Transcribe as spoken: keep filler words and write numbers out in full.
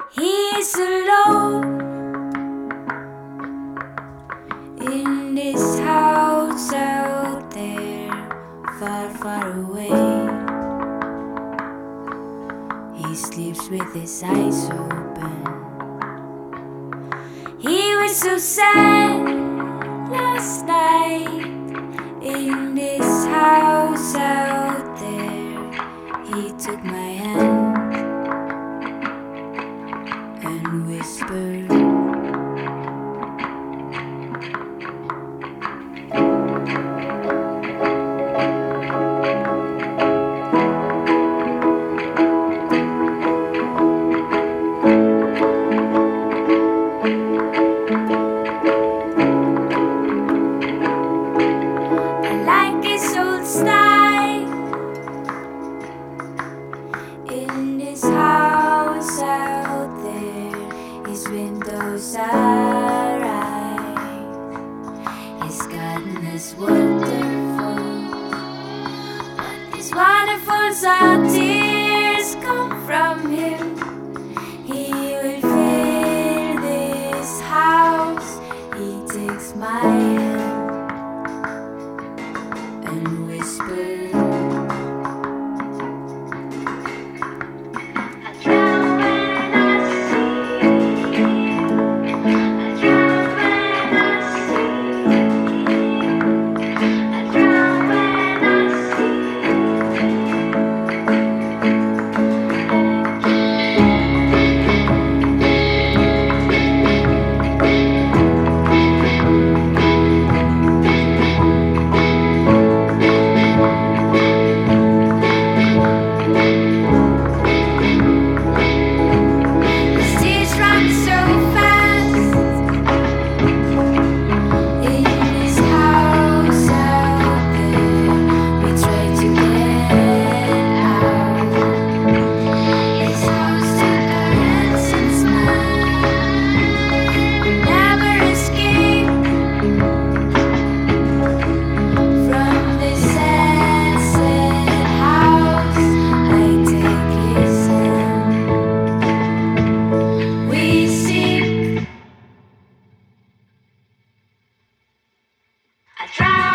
He's alone in this house out there, far, far away. He sleeps with his eyes open. He was so sad last night in this house out there. He took my hand and whispered, I like his old style in this house out there. His windows are right. His garden is wonderful, but these waterfalls are tears come from him. He will fill this house. He takes my hand and whispers, I try.